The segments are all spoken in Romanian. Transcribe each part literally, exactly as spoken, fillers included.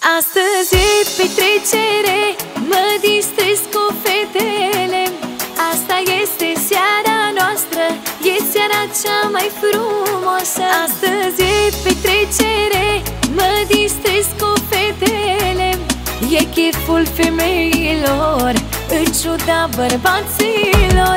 Astăzi e petrecere, mă distrez cu fetele. Asta este seara noastră, e seara cea mai frumoasă. Astăzi e petrecere, mă distrez cu fetele. E cheful femeilor, în ciuda bărbaților.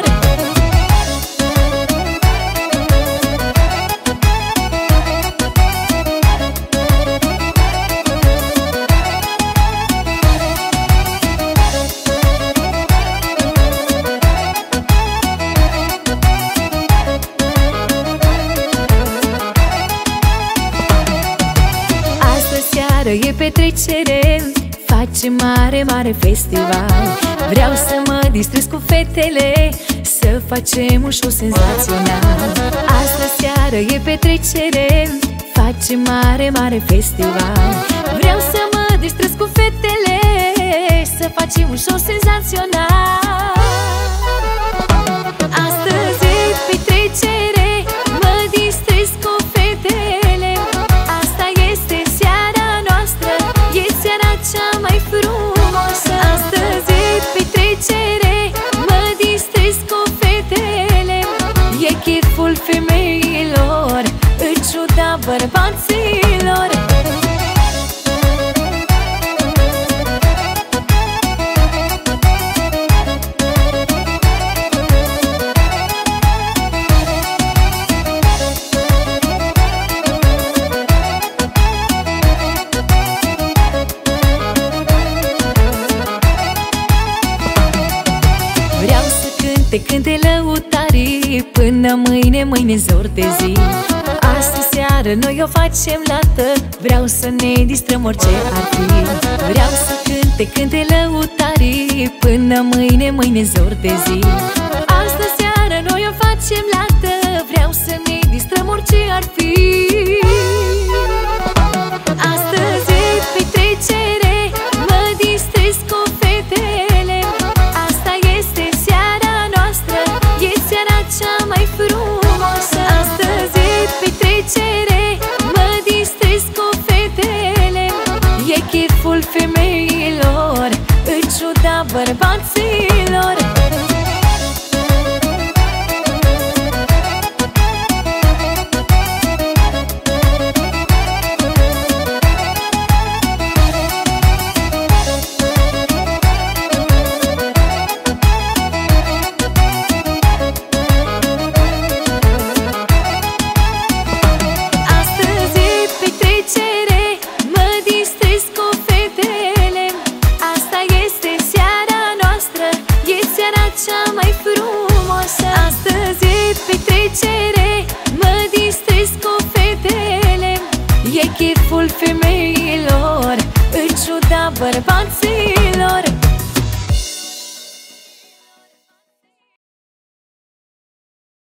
E petrecere, facem mare, mare festival. Vreau să mă distrez cu fetele, să facem un show senzațional. Astă seară e petrecere, facem mare, mare festival. Vreau să mă distrez cu fetele, să facem un show senzațional. Astăzi e petrecere, mă distrez cu fetele. Asta este seara noastră, e seara cea mai frumoasă. Astăzi e petrecere, mă distrez cu fetele. E cheful femeilor, în ciuda bărbaților. Te cânte lăutarii până mâine, mâine zor de zi. Astă seară noi o facem lată, vreau să ne distrăm orice ar fi. Vreau să cânte, cânte lăutarii până mâine, mâine zor de zi. Astă seară noi o facem lată, vreau să ne distrăm orice ar fi. Astăzi e petrecere, mă distrez cu fetele. Asta este seara noastră, e seara cea mai frumoasă. Astăzi e petrecere, mă distrez cu fetele. E cheful femeilor, în ciuda bărbaților. Cea mai frumoasă. Astăzi e petrecere, mă distrez cu fetele. E cheful femeilor, în ciuda bărbaților.